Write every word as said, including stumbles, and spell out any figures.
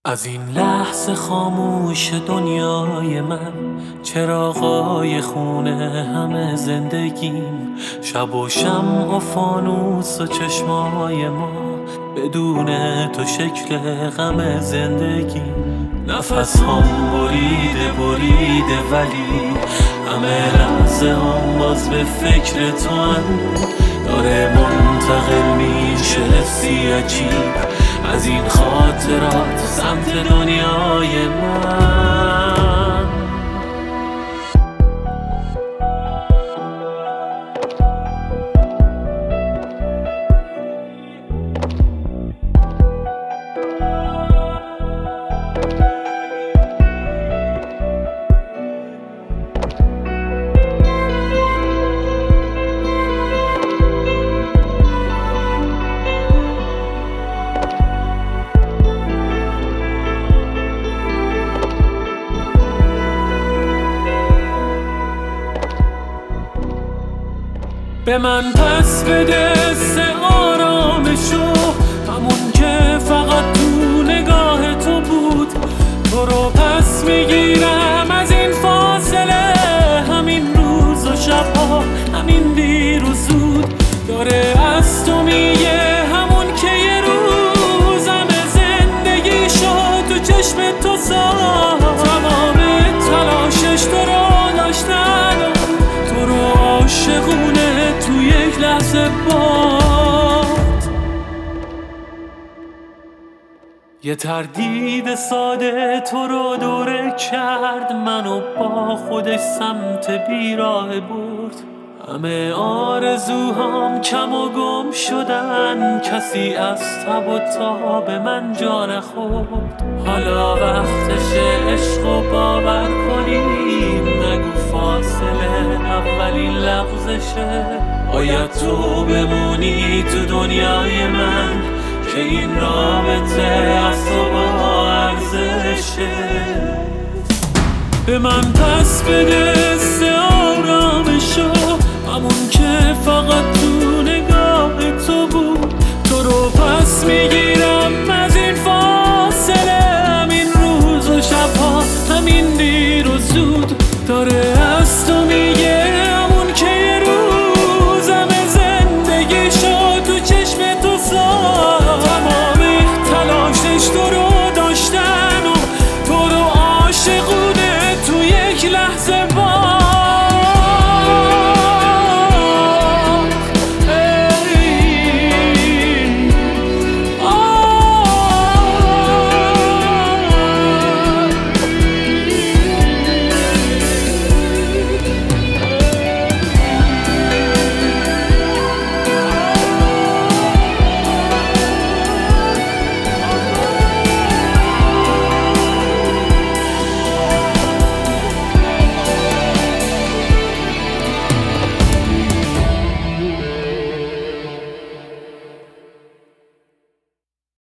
از این لحظه خاموش دنیای من، چراغای خونه همه زندگیم، شب و شمع و فانوس و چشمای ما، بدون تو شکل غم زندگیم. نفس هم بریده بریده ولی همه لحظه هم باز به فکر تو هم داره منتقل میشه حسی عجیب از این خاطرات سمت دنیای من. به من پس بده سه آرامشو، همون که فقط تو نگاه تو بود. تو رو پس میگیرم از این فاصله، همین روز و شبها، همین دیر و زود داره از تو میگه، همون که یه روز همه زندگی شد تو چشم تو ساخت. تمام تلاشش تو رو داشتن، تو رو عاشقونه تو یک لحظه باد. یه تردید ساده تو رو دوره کرد، منو با خودش سمت بیراه برد. همه آرزوهام کم و گم شدن، کسی از تب و تاب من جا نخورد. حالا وقتشه عشق و باور کنیم، نگو فاصله اولین لحظشه. باید تو بمونی تو دنیای من که این رابطه از تو با ارزشه. به من پس بده